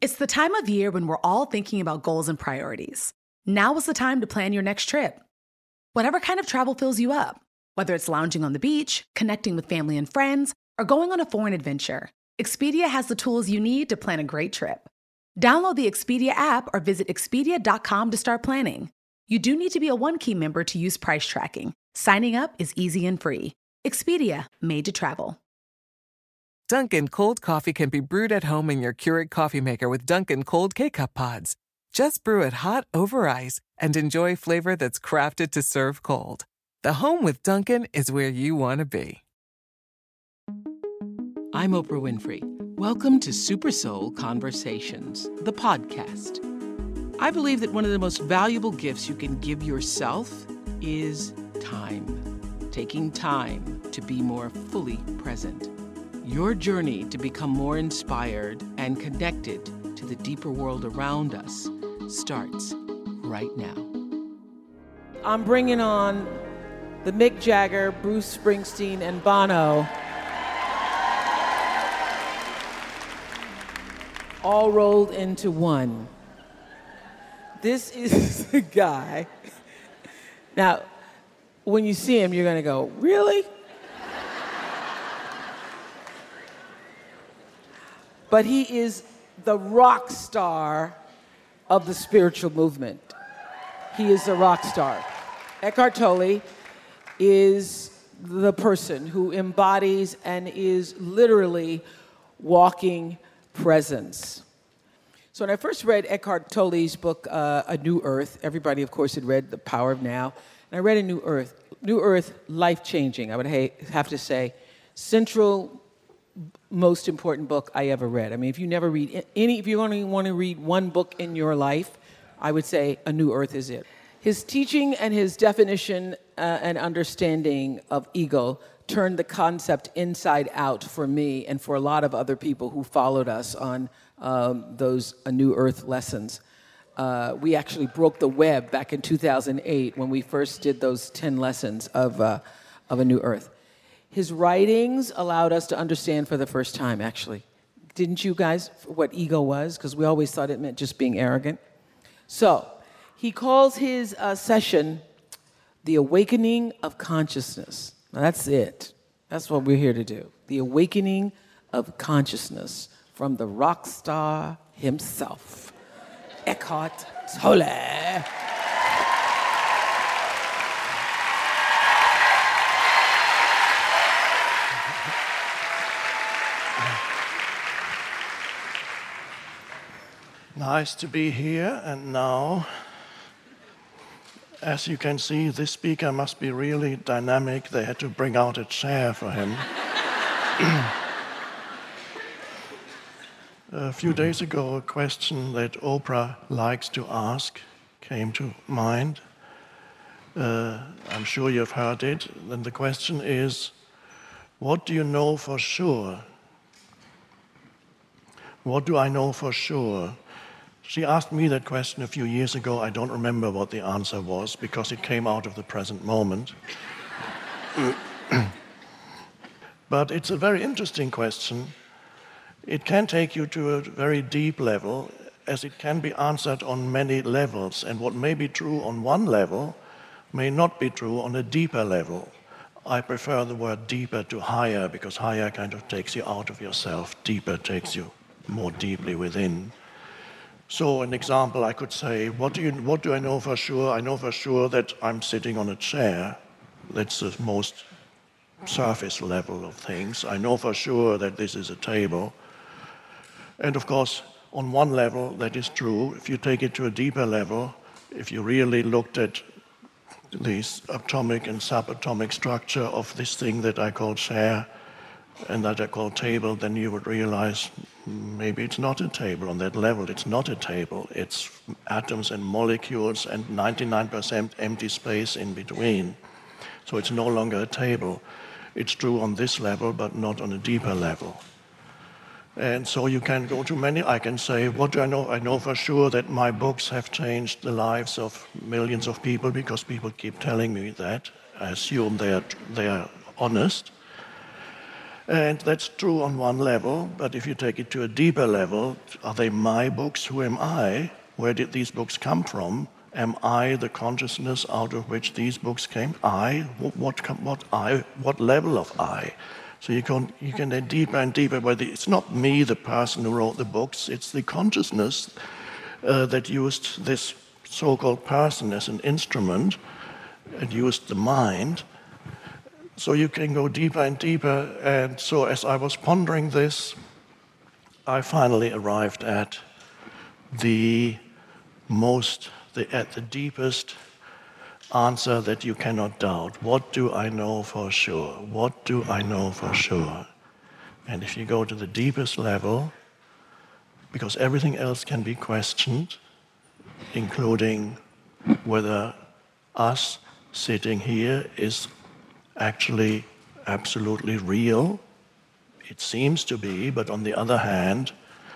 It's the time of year when we're all thinking about goals and priorities. Now is the time to plan your next trip. Whatever kind of travel fills you up, whether it's lounging on the beach, connecting with family and friends, or going on a foreign adventure, Expedia has the tools you need to plan a great trip. Download the Expedia app or visit Expedia.com to start planning. You do need to be a One-Key member to use price tracking. Signing up is easy and free. Expedia, made to travel. Dunkin' cold coffee can be brewed at home in your Keurig coffee maker with Dunkin' cold K-Cup pods. Just brew it hot over ice and enjoy flavor that's crafted to serve cold. The home with Dunkin' is where you want to be. I'm Oprah Winfrey. Welcome to Super Soul Conversations, the podcast. I believe that one of the most valuable gifts you can give yourself is time. Taking time to be more fully present. Your journey to become more inspired and connected to the deeper world around us starts right now. I'm bringing on the Mick Jagger, Bruce Springsteen, and Bono, all rolled into one. This is the guy. Now, when you see him, you're going to go, really? But he is the rock star of the spiritual movement. He is a rock star. Eckhart Tolle is the person who embodies and is literally walking presence. So when I first read Eckhart Tolle's book, A New Earth, everybody, of course, had read The Power of Now, and I read A New Earth. New Earth, life-changing, I would have to say. Central, most important book I ever read. I mean, if you never read if you only want to read one book in your life, I would say A New Earth is it. His teaching and his definition and understanding of ego turned the concept inside out for me and for a lot of other people who followed us on those A New Earth lessons. We actually broke the web back in 2008 when we first did those 10 lessons of A New Earth. His writings allowed us to understand for the first time, actually. Didn't you guys, what ego was? Because we always thought it meant just being arrogant. So, he calls his session The Awakening of Consciousness. Now, that's it. That's what we're here to do. The Awakening of Consciousness from the rock star himself, Eckhart Tolle. Nice to be here, and now, as you can see, this speaker must be really dynamic. They had to bring out a chair for him. A few days ago, a question that Oprah likes to ask came to mind. I'm sure you've heard it. Then the question is, what do you know for sure? What do I know for sure? She asked me that question a few years ago. I don't remember what the answer was because it came out of the present moment. But it's a very interesting question. It can take you to a very deep level, as it can be answered on many levels, and what may be true on one level may not be true on a deeper level. I prefer the word deeper to higher, because higher kind of takes you out of yourself, deeper takes you more deeply within. So an example, I could say, what do I know for sure? I know for sure that I'm sitting on a chair. That's the most surface level of things. I know for sure that this is a table. And of course, on one level, that is true. If you take it to a deeper level, if you really looked at the atomic and subatomic structure of this thing that I call chair and that I call table, then you would realize maybe it's not a table on that level. It's not a table. It's atoms and molecules and 99% empty space in between. So it's no longer a table. It's true on this level, but not on a deeper level. And so you can go to many. I can say, what do I know? I know for sure that my books have changed the lives of millions of people because people keep telling me that. I assume they are honest. And that's true on one level, but if you take it to a deeper level, are they my books? Who am I? Where did these books come from? Am I the consciousness out of which these books came? I? What level of I? So you can go deeper and deeper, but it's not me, the person who wrote the books, it's the consciousness that used this so-called person as an instrument and used the mind. So you can go deeper and deeper, and so as I was pondering this, I finally arrived at the deepest answer that you cannot doubt. What do I know for sure? What do I know for sure? And if you go to the deepest level, because everything else can be questioned, including whether us sitting here is actually absolutely real. It seems to be, but on the other hand,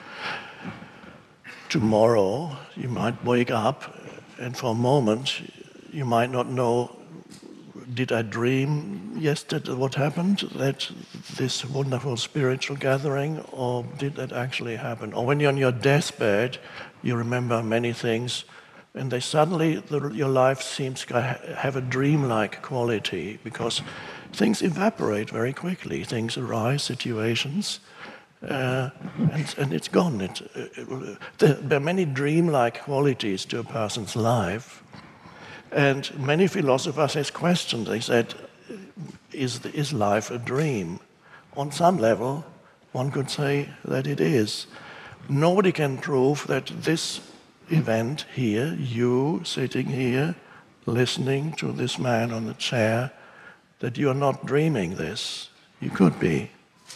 tomorrow you might wake up and for a moment you might not know, did I dream yesterday what happened, that this wonderful spiritual gathering, or did that actually happen? Or when you're on your deathbed, you remember many things, and they suddenly, your life seems to have a dreamlike quality, because things evaporate very quickly. Things arise, situations, and it's gone. There are many dreamlike qualities to a person's life, and many philosophers have questioned. They said, is life a dream? On some level, one could say that it is. Nobody can prove that this event here, you sitting here, listening to this man on the chair, that you are not dreaming this. You could be.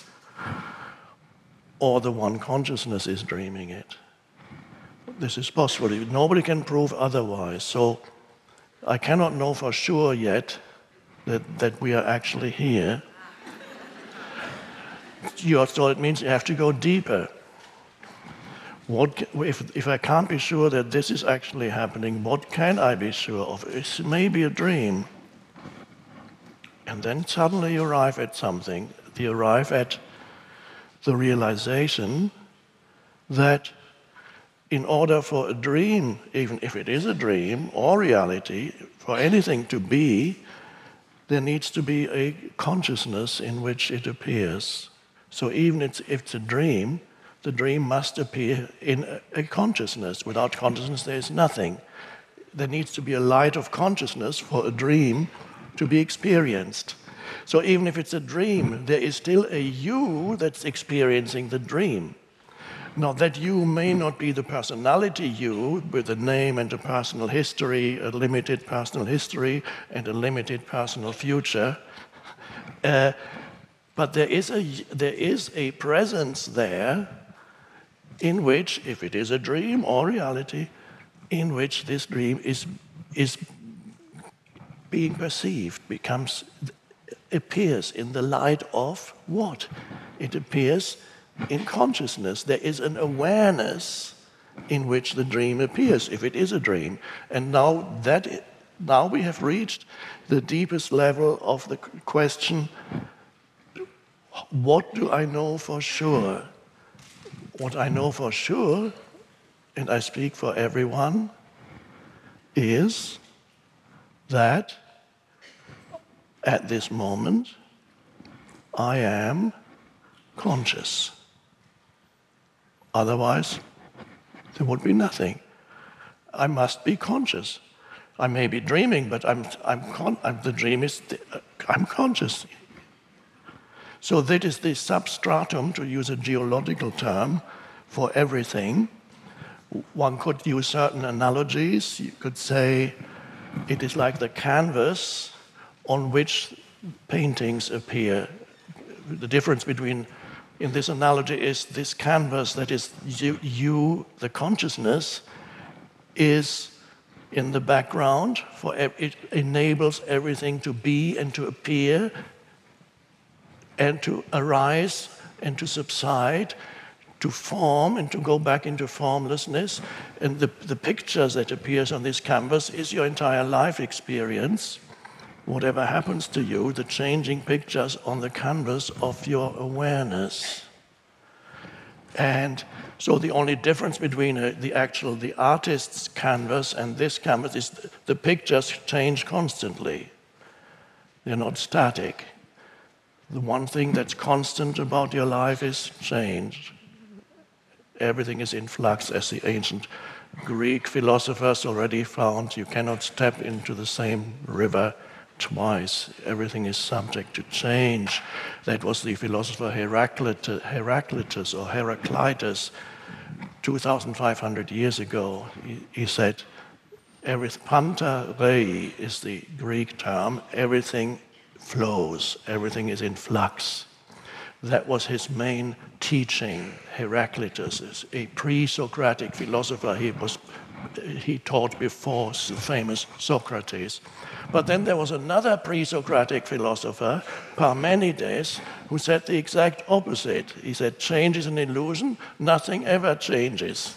Or the one consciousness is dreaming it. This is possible. Nobody can prove otherwise. So I cannot know for sure yet that we are actually here. So it means you have to go deeper. If I can't be sure that this is actually happening, what can I be sure of? It's maybe a dream. And then suddenly you arrive at something. You arrive at the realization that in order for a dream, even if it is a dream or reality, for anything to be, there needs to be a consciousness in which it appears. So even if it's a dream, the dream must appear in a consciousness. Without consciousness, there is nothing. There needs to be a light of consciousness for a dream to be experienced. So even if it's a dream, there is still a you that's experiencing the dream. Now, that you may not be the personality you, with a name and a personal history, a limited personal history and a limited personal future, but there is a presence there in which, if it is a dream or reality, in which this dream is being perceived, appears in the light of what? It appears in consciousness. There is an awareness in which the dream appears, if it is a dream. And now we have reached the deepest level of the question, what do I know for sure? What I know for sure, and I speak for everyone, is that at this moment I am conscious. Otherwise, there would be nothing. I must be conscious. I may be dreaming, but I'm conscious. So that is the substratum, to use a geological term, for everything. One could use certain analogies. You could say it is like the canvas on which paintings appear. The difference between, in this analogy, is this canvas that is you, the consciousness, is in the background, for it enables everything to be and to appear and to arise and to subside, to form and to go back into formlessness. And the pictures that appears on this canvas is your entire life experience. whatever happens to you, the changing pictures on the canvas of your awareness. And so the only difference between the artist's canvas and this canvas is the pictures change constantly. They're not static. The one thing that's constant about your life is change. Everything is in flux, as the ancient Greek philosophers already found. You cannot step into the same river twice. Everything is subject to change. That was the philosopher Heraclitus 2,500 years ago. He said, Panta rei is the Greek term. Everything flows. Everything is in flux. That was his main teaching. Heraclitus is a pre-Socratic philosopher. He taught before the famous Socrates. But then there was another pre-Socratic philosopher, Parmenides, who said the exact opposite. He said, change is an illusion, nothing ever changes.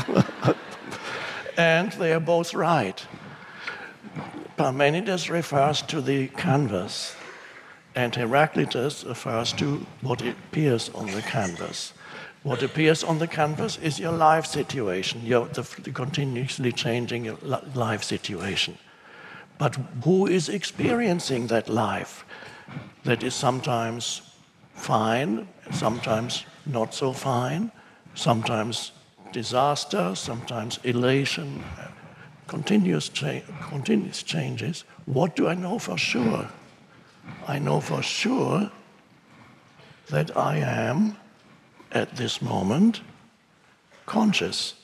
And they are both right. Parmenides refers to the canvas, and Heraclitus refers to what appears on the canvas. What appears on the canvas is your life situation, the continuously changing life situation. But who is experiencing that life? That is sometimes fine, sometimes not so fine, sometimes disaster, sometimes elation, continuous changes. What do I know for sure? I know for sure that I am, at this moment, conscious.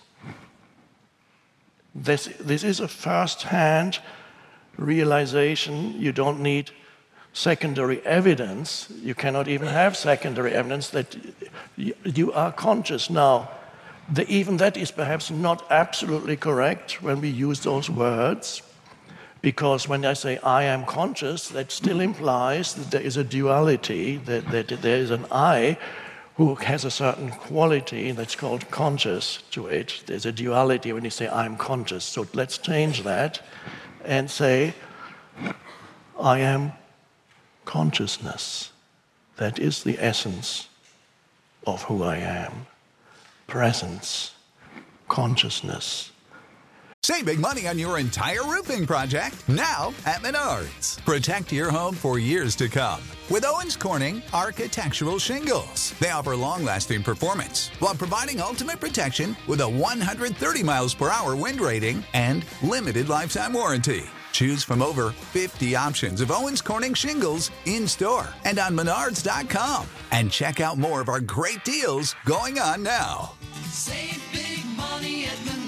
This is a first-hand realization. You don't need secondary evidence. You cannot even have secondary evidence that you are conscious. Now, even that is perhaps not absolutely correct when we use those words, because when I say I am conscious, that still implies that there is a duality, that there is an I who has a certain quality that's called conscious to it. There's a duality when you say I'm conscious. So let's change that and say I am consciousness. That is the essence of who I am. Presence, consciousness. Save big money on your entire roofing project now at Menards. Protect your home for years to come with Owens Corning Architectural Shingles. They offer long-lasting performance while providing ultimate protection with a 130 miles per hour wind rating and limited lifetime warranty. Choose from over 50 options of Owens Corning shingles in-store and on Menards.com. And check out more of our great deals going on now. Save big money at Menards.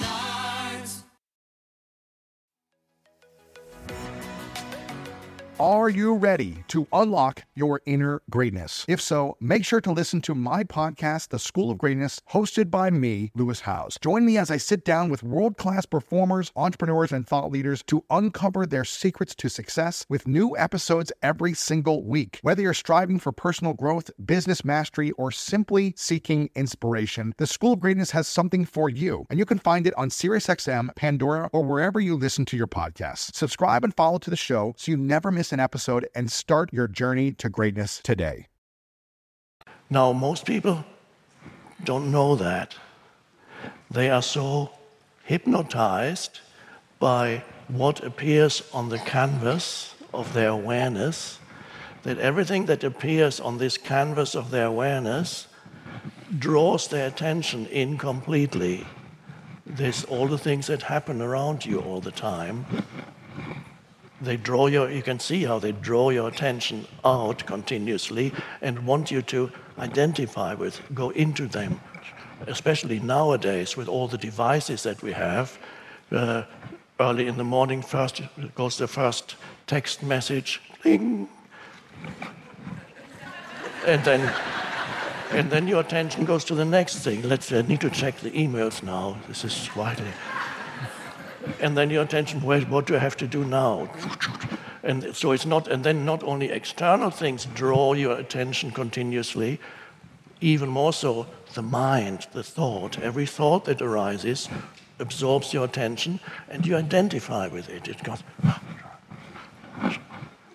Are you ready to unlock your inner greatness? If so, make sure to listen to my podcast, The School of Greatness, hosted by me, Lewis Howes. Join me as I sit down with world-class performers, entrepreneurs, and thought leaders to uncover their secrets to success with new episodes every single week. Whether you're striving for personal growth, business mastery, or simply seeking inspiration, The School of Greatness has something for you, and you can find it on SiriusXM, Pandora, or wherever you listen to your podcasts. Subscribe and follow to the show so you never miss an episode and start your journey to greatness today. Now, most people don't know that. They are so hypnotized by what appears on the canvas of their awareness that everything that appears on this canvas of their awareness draws their attention in completely. There's all the things that happen around you all the time. You can see how they draw your attention out continuously and want you to identify with, go into them, especially nowadays with all the devices that we have. Early in the morning, first goes the first text message, ding, and then your attention goes to the next thing. I need to check the emails now. This is widely. And then your attention, what do I have to do now? And so it's not, and then not only external things draw your attention continuously, even more so the mind, the thought. Every thought that arises absorbs your attention and you identify with it. It goes,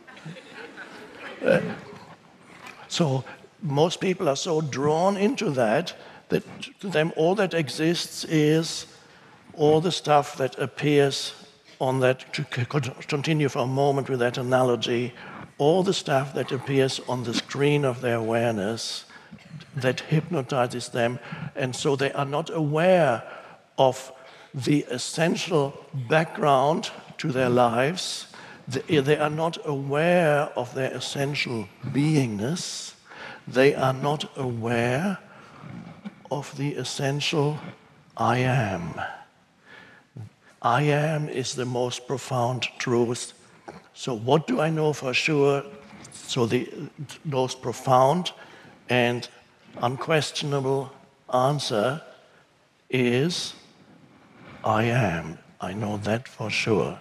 So most people are so drawn into that to them all that exists is all the stuff that appears on that, to continue for a moment with that analogy, all the stuff that appears on the screen of their awareness that hypnotizes them, and so they are not aware of the essential background to their lives. They are not aware of their essential beingness. They are not aware of the essential I am. I am is the most profound truth. So what do I know for sure? So the most profound and unquestionable answer is I am. I know that for sure.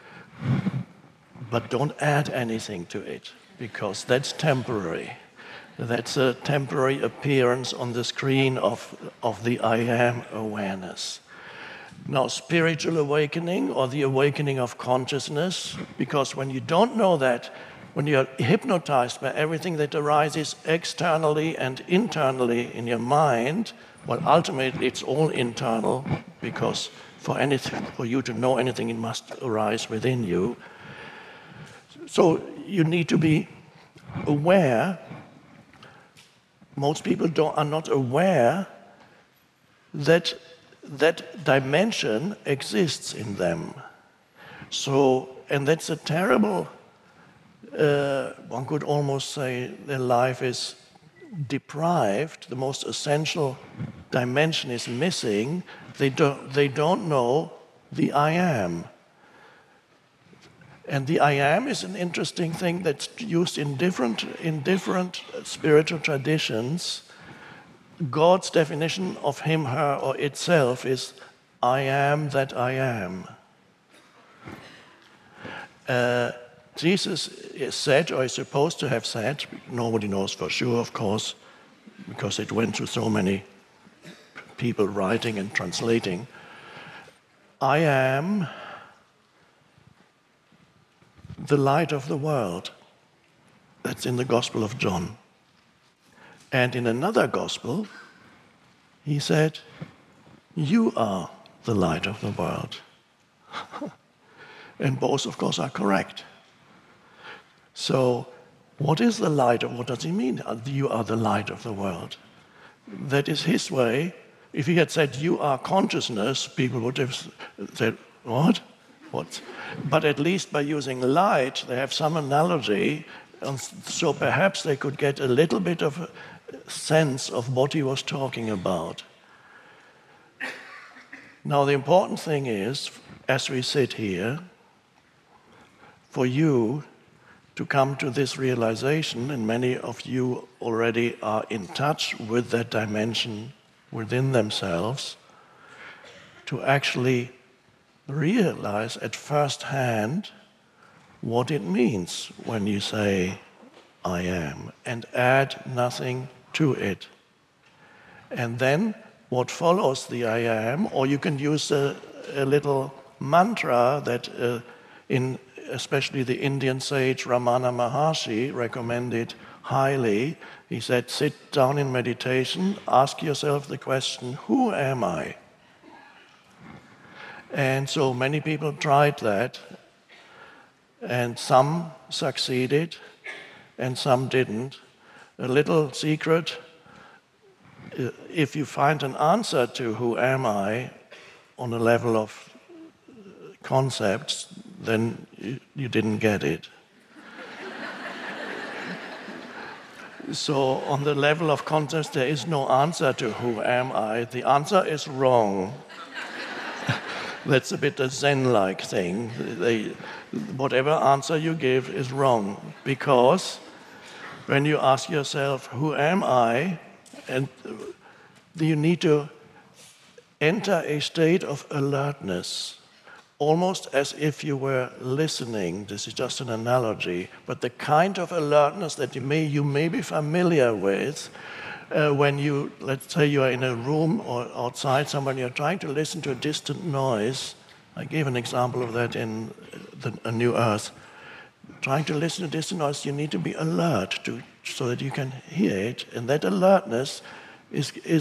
But don't add anything to it, because that's temporary. That's a temporary appearance on the screen of the I am awareness. Now, spiritual awakening or the awakening of consciousness, because when you don't know that, when you're hypnotized by everything that arises externally and internally in your mind, well, ultimately it's all internal, because for you to know anything, it must arise within you. So you need to be aware. Most people are not aware that that dimension exists in them. So, and that's a terrible, one could almost say their life is deprived, the most essential dimension is missing. They don't know the I am. And the I am is an interesting thing that's used in different spiritual traditions. God's definition of him, her, or itself is I am that I am. Jesus is said, or is supposed to have said, nobody knows for sure, of course, because it went through so many people writing and translating. I am the light of the world. That's in the Gospel of John. And in another Gospel, he said, you are the light of the world. And both, of course, are correct. So, what is the light, or what does he mean? You are the light of the world. That is his way. If he had said, you are consciousness, people would have said, what? What? But at least by using light, they have some analogy, and so perhaps they could get a little bit of a sense of what he was talking about. Now, the important thing is, as we sit here, for you to come to this realization, and many of you already are in touch with that dimension within themselves, to actually realize at first hand what it means when you say, I am, and add nothing to it. And then what follows the I am, or you can use a little mantra that especially the Indian sage Ramana Maharshi recommended highly. He said, sit down in meditation, ask yourself the question, who am I? And so many people tried that, and some succeeded, and some didn't. A little secret, if you find an answer to who am I on a level of concepts, then you didn't get it. So on the level of concepts, there is no answer to who am I. The answer is wrong. That's a bit a Zen-like thing. Whatever answer you give is wrong, because when you ask yourself, who am I? And you need to enter a state of alertness, almost as if you were listening. This is just an analogy, but the kind of alertness that you may be familiar with when you, let's say you are in a room or outside somewhere, you're trying to listen to a distant noise. I gave an example of that in A New Earth. trying to listen to distant noise, you need to be alert so that you can hear it. And that alertness is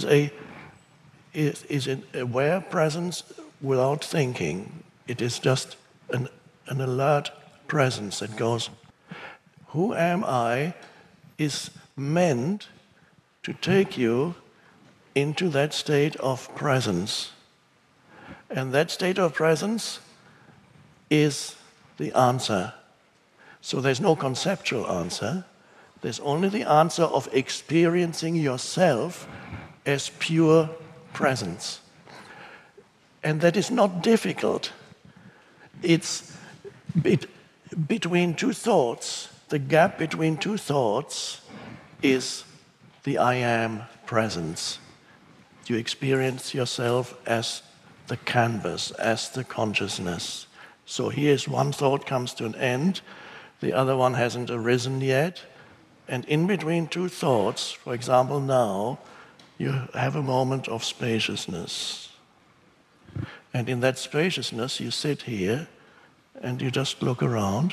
an aware presence without thinking. It is just an alert presence that goes, who am I, is meant to take you into that state of presence. And that state of presence is the answer. So there's no conceptual answer. There's only the answer of experiencing yourself as pure presence. And that is not difficult. It's between two thoughts. The gap between two thoughts is the I am presence. You experience yourself as the canvas, as the consciousness. So here's one thought comes to an end, the other one hasn't arisen yet, and in between two thoughts, for example now, you have a moment of spaciousness. And in that spaciousness, you sit here and you just look around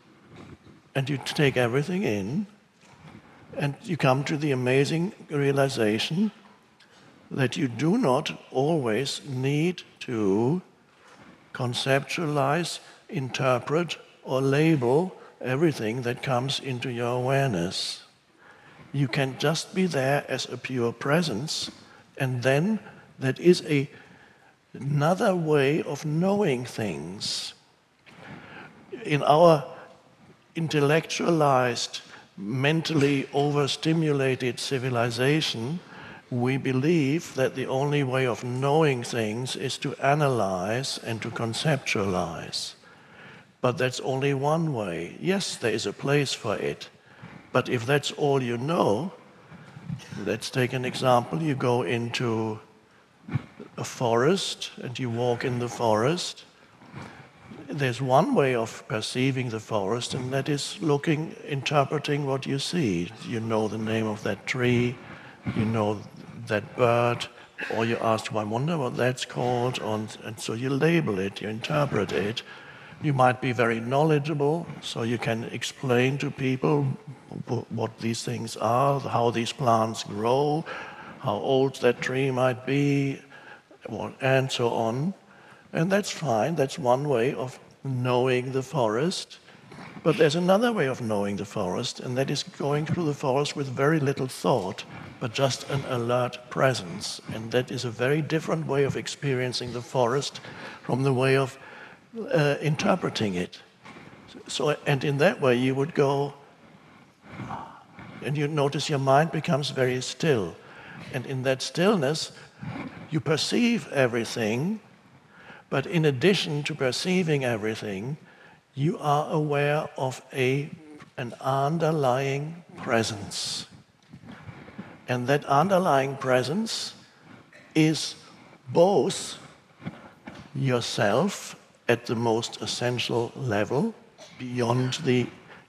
and you take everything in and you come to the amazing realization that you do not always need to conceptualize, interpret, or label everything that comes into your awareness. You can just be there as a pure presence, and then that is another way of knowing things. In our intellectualized, mentally overstimulated civilization, we believe that the only way of knowing things is to analyze and to conceptualize. But that's only one way. Yes, there is a place for it. But if that's all you know, let's take an example. You go into a forest and you walk in the forest. There's one way of perceiving the forest, and that is looking, interpreting what you see. You know the name of that tree, you know that bird, or you ask, I wonder what that's called, and so you label it, you interpret it. You might be very knowledgeable, so you can explain to people what these things are, how these plants grow, how old that tree might be, and so on. And that's fine, that's one way of knowing the forest. But there's another way of knowing the forest, and that is going through the forest with very little thought, but just an alert presence. And that is a very different way of experiencing the forest from the way of interpreting it. So, and in that way you would go, and you notice your mind becomes very still. And in that stillness, you perceive everything, but in addition to perceiving everything, you are aware of an underlying presence. And that underlying presence is both yourself at the most essential level, beyond the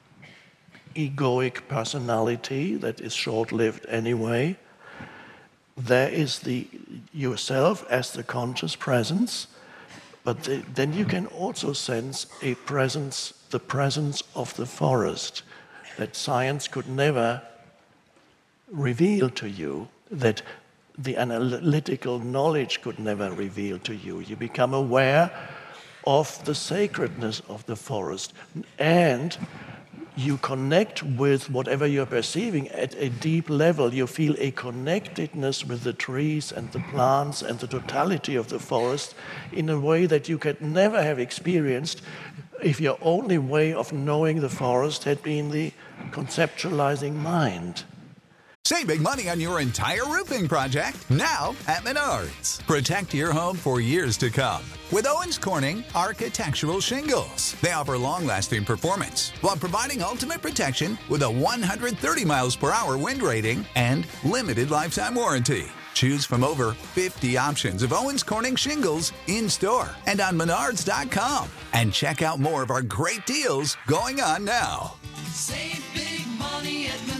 egoic personality that is short-lived anyway. There is the yourself as the conscious presence, but then you can also sense a presence, the presence of the forest, that science could never reveal to you, that the analytical knowledge could never reveal to you. You become aware of the sacredness of the forest, and you connect with whatever you're perceiving at a deep level. You feel a connectedness with the trees and the plants and the totality of the forest in a way that you could never have experienced if your only way of knowing the forest had been the conceptualizing mind. Save big money on your entire roofing project now at Menards. Protect your home for years to come with Owens Corning Architectural Shingles. They offer long-lasting performance while providing ultimate protection with a 130 miles per hour wind rating and limited lifetime warranty. Choose from over 50 options of Owens Corning shingles in-store and on Menards.com. And check out more of our great deals going on now. Save big money at Menards.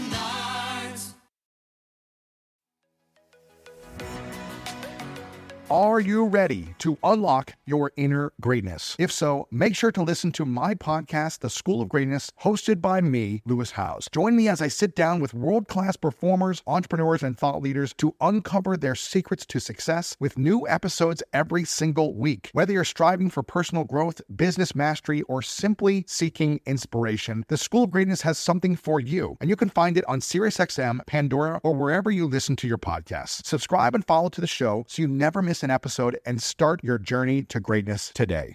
Are you ready to unlock your inner greatness? If so, make sure to listen to my podcast, The School of Greatness, hosted by me, Lewis Howes. Join me as I sit down with world-class performers, entrepreneurs, and thought leaders to uncover their secrets to success with new episodes every single week. Whether you're striving for personal growth, business mastery, or simply seeking inspiration, The School of Greatness has something for you, and you can find it on SiriusXM, Pandora, or wherever you listen to your podcasts. Subscribe and follow to the show so you never miss an episode, and start your journey to greatness today.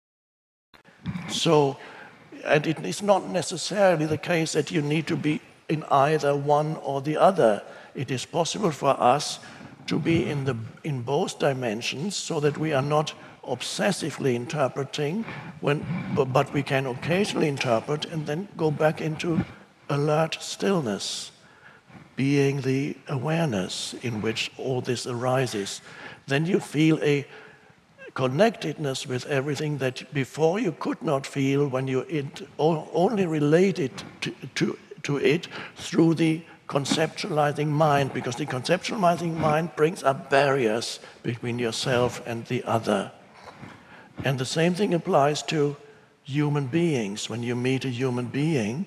So, and it is not necessarily the case that you need to be in either one or the other. It is possible for us to be in both dimensions so that we are not obsessively interpreting, but we can occasionally interpret and then go back into alert stillness, being the awareness in which all this arises. Then you feel a connectedness with everything that before you could not feel when you only related to it through the conceptualizing mind, because the conceptualizing mind brings up barriers between yourself and the other. And the same thing applies to human beings. When you meet a human being,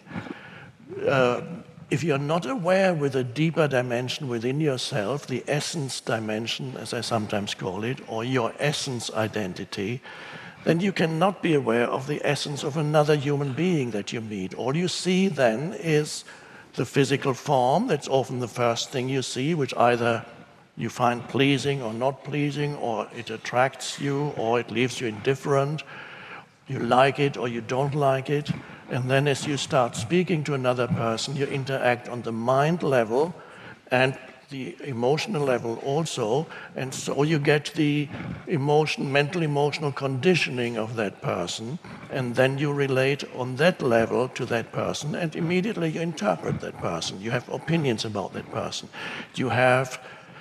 if you're not aware with a deeper dimension within yourself, the essence dimension, as I sometimes call it, or your essence identity, then you cannot be aware of the essence of another human being that you meet. All you see then is the physical form. That's often the first thing you see, which either you find pleasing or not pleasing, or it attracts you, or it leaves you indifferent. You like it or you don't like it. And then as you start speaking to another person, you interact on the mind level and the emotional level also, and so you get the mental emotional conditioning of that person, and then you relate on that level to that person, and immediately you interpret that person. You have opinions about that person. You have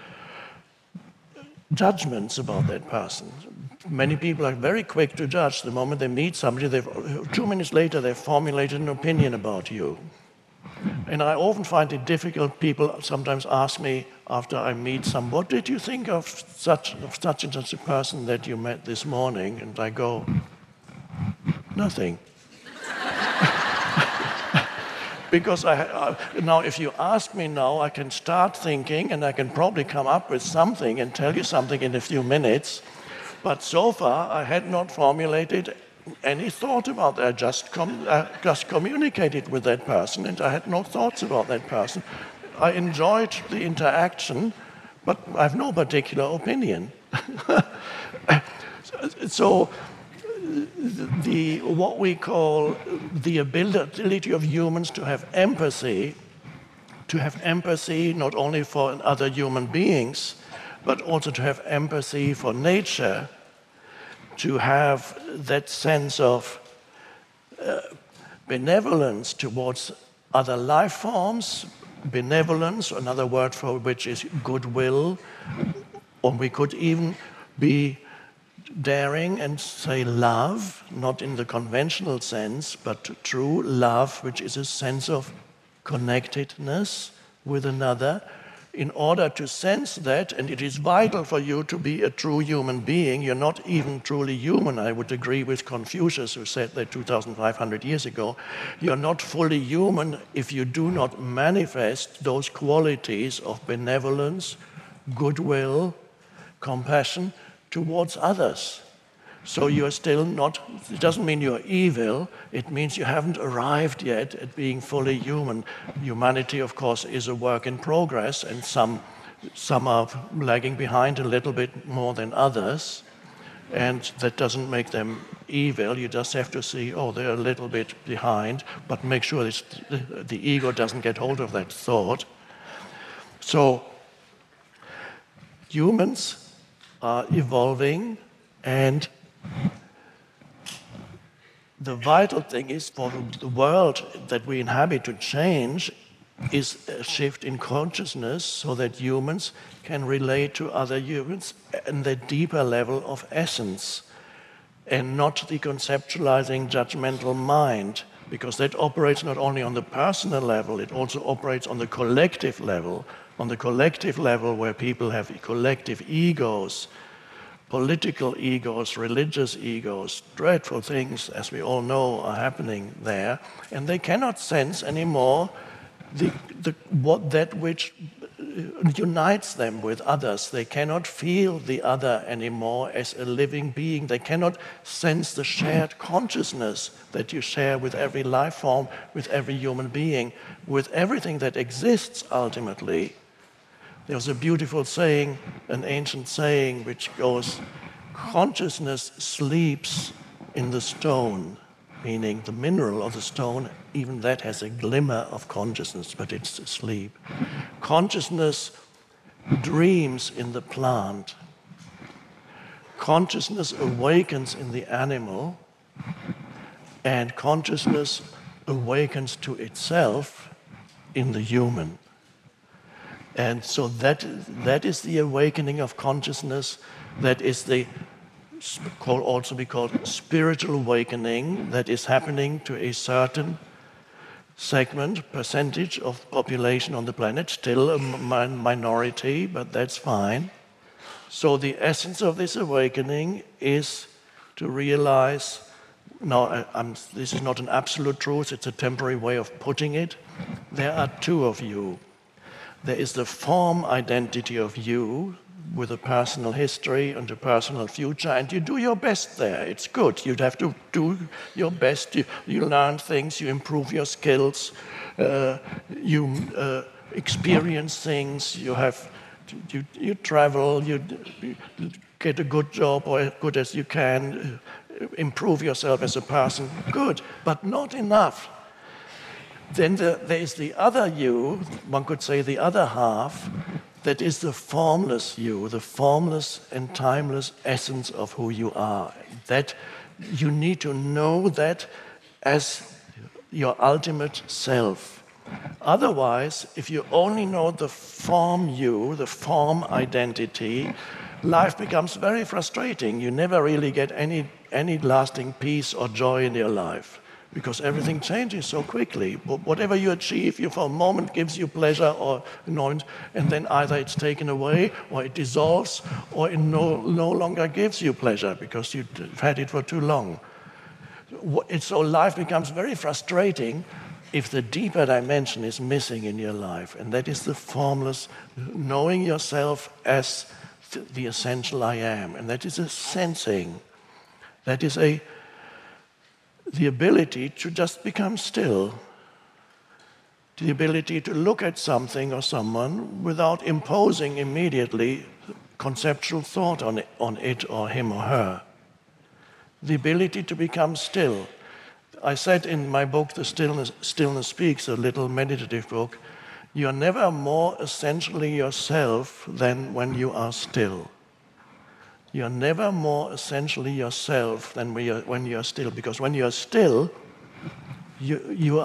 judgments about that person. Many people are very quick to judge. The moment they meet somebody, 2 minutes later, they've formulated an opinion about you. And I often find it difficult. People sometimes ask me after I meet some, what did you think of such and such a person that you met this morning? And I go, nothing. Because now if you ask me now, I can start thinking and I can probably come up with something and tell you something in a few minutes. But so far, I had not formulated any thought about that. I just communicated with that person, and I had no thoughts about that person. I enjoyed the interaction, but I have no particular opinion. So, what we call the ability of humans to have empathy not only for other human beings, but also to have empathy for nature, to have that sense of benevolence towards other life forms. Benevolence, another word for which is goodwill, or we could even be daring and say love, not in the conventional sense, but true love, which is a sense of connectedness with another. In order to sense that, and it is vital for you to be a true human being, you're not even truly human. I would agree with Confucius, who said that 2,500 years ago. You're not fully human if you do not manifest those qualities of benevolence, goodwill, compassion towards others. So you're still not, it doesn't mean you're evil, it means you haven't arrived yet at being fully human. Humanity, of course, is a work in progress, and some are lagging behind a little bit more than others, and that doesn't make them evil. You just have to see, oh, they're a little bit behind, but make sure the ego doesn't get hold of that thought. So humans are evolving, and the vital thing is for the world that we inhabit to change is a shift in consciousness so that humans can relate to other humans in the deeper level of essence and not the conceptualizing judgmental mind, because that operates not only on the personal level, it also operates on the collective level where people have collective egos. political egos, religious egos, dreadful things, as we all know, are happening there, and they cannot sense anymore that which unites them with others. They cannot feel the other anymore as a living being. They cannot sense the shared consciousness that you share with every life form, with every human being, with everything that exists ultimately. There's a beautiful saying, an ancient saying, which goes, consciousness sleeps in the stone, meaning the mineral of the stone, even that has a glimmer of consciousness, but it's asleep. Consciousness dreams in the plant. Consciousness awakens in the animal, and consciousness awakens to itself in the human. And so that is the awakening of consciousness. That is also be called spiritual awakening that is happening to a certain percentage of population on the planet, still a minority, but that's fine. So the essence of this awakening is to realize, this is not an absolute truth, it's a temporary way of putting it. There are two of you. There is the form identity of you with a personal history and a personal future, and you do your best there. It's good. You'd have to do your best. You learn things, you improve your skills, you experience things, you travel, you get a good job or as good as you can, improve yourself as a person. Good, but not enough. Then there is the other you, one could say the other half, that is the formless you, the formless and timeless essence of who you are. That you need to know that as your ultimate self. Otherwise, if you only know the form you, the form identity, life becomes very frustrating. You never really get any lasting peace or joy in your life, because everything changes so quickly. Whatever you achieve, for a moment gives you pleasure or annoyance, and then either it's taken away, or it dissolves, or it no longer gives you pleasure because you've had it for too long. So life becomes very frustrating if the deeper dimension is missing in your life, and that is the formless, knowing yourself as the essential I am, and that is a sensing, that is the ability to just become still, the ability to look at something or someone without imposing immediately conceptual thought on it or him or her, the ability to become still. I said in my book, The Stillness Speaks, a little meditative book, you are never more essentially yourself than when you are still. You are never more essentially yourself than when you are still, because when you are still, you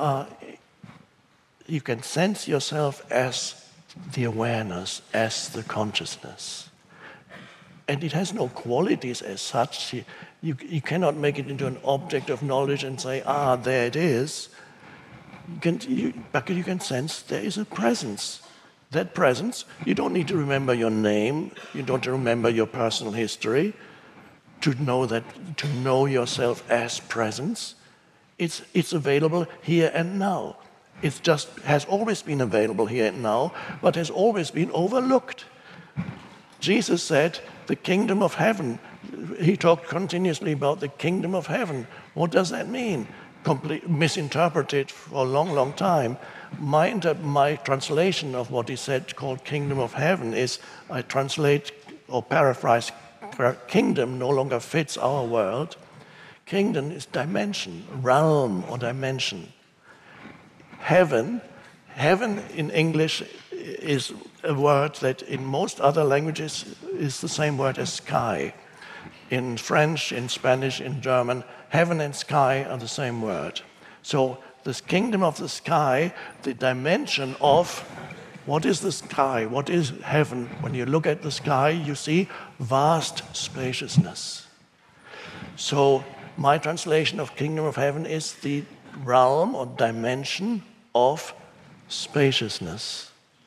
can sense yourself as the awareness, as the consciousness. And it has no qualities as such. You cannot make it into an object of knowledge and say, there it is. But you can sense there is a presence. That presence, you don't need to remember your name, you don't remember your personal history to know yourself as presence. It's available here and now. It just has always been available here and now, but has always been overlooked. Jesus said, the kingdom of heaven. He talked continuously about the kingdom of heaven. What does that mean? Misinterpreted for a long, long time. My translation of what he said, called kingdom of heaven, is, I translate or paraphrase, kingdom no longer fits our world. Kingdom is dimension, realm or dimension. Heaven in English is a word that in most other languages is the same word as sky. In French, in Spanish, in German, heaven and sky are the same word. So this kingdom of the sky, the dimension of what is the sky, what is heaven. When you look at the sky, you see vast spaciousness. So my translation of kingdom of heaven is the realm or dimension of spaciousness.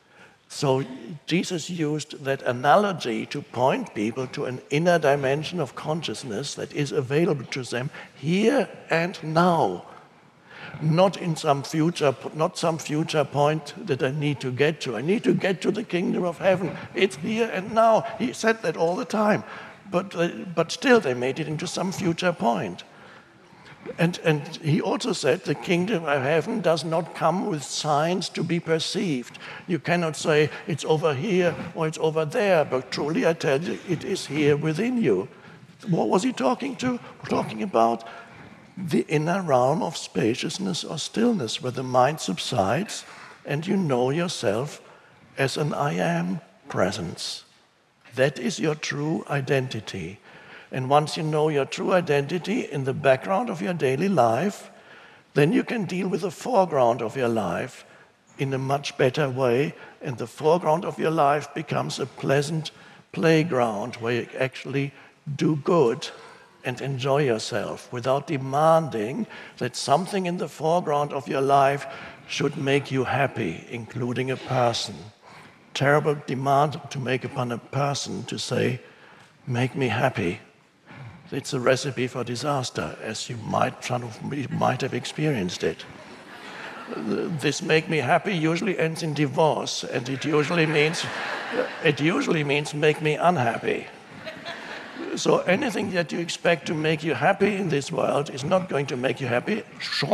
So Jesus used that analogy to point people to an inner dimension of consciousness that is available to them here and now. Not in some future point that I need to get to. I need to get to the kingdom of heaven. It's here and now. He said that all the time. But still they made it into some future point. And he also said the kingdom of heaven does not come with signs to be perceived. You cannot say it's over here or it's over there, but truly I tell you, it is here within you. What was he talking to? Talking about the inner realm of spaciousness or stillness, where the mind subsides and you know yourself as an I am presence. That is your true identity. And once you know your true identity in the background of your daily life, then you can deal with the foreground of your life in a much better way, and the foreground of your life becomes a pleasant playground where you actually do good and enjoy yourself without demanding that something in the foreground of your life should make you happy, including a person. Terrible demand to make upon a person to say, make me happy. It's a recipe for disaster, as you might have experienced it. This make me happy usually ends in divorce, and it usually means make me unhappy. So anything that you expect to make you happy in this world is not going to make you happy.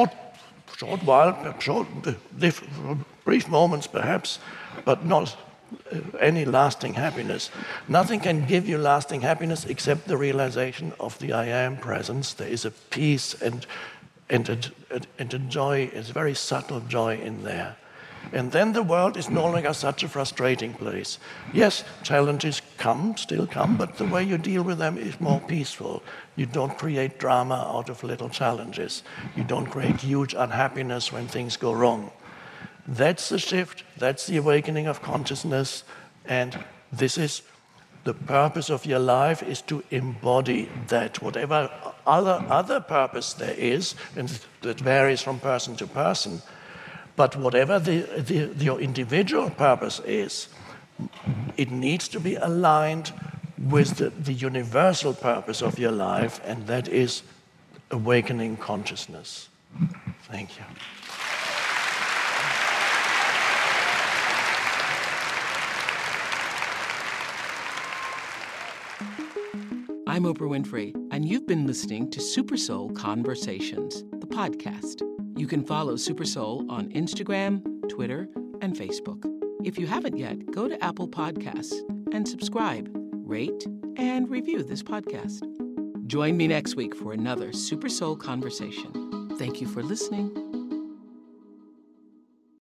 Brief moments perhaps, but not any lasting happiness. Nothing can give you lasting happiness except the realization of the I am presence. There is a peace and a joy, a very subtle joy in there. And then the world is no longer such a frustrating place. Yes, challenges still come, but the way you deal with them is more peaceful. You don't create drama out of little challenges. You don't create huge unhappiness when things go wrong. That's the shift, that's the awakening of consciousness, and this is the purpose of your life, is to embody that. Whatever other purpose there is, and that varies from person to person, but whatever your individual purpose is, it needs to be aligned with the universal purpose of your life, and that is awakening consciousness. Thank you. I'm Oprah Winfrey, and you've been listening to Super Soul Conversations, the podcast. You can follow Super Soul on Instagram, Twitter, and Facebook. If you haven't yet, go to Apple Podcasts and subscribe, rate, and review this podcast. Join me next week for another Super Soul Conversation. Thank you for listening.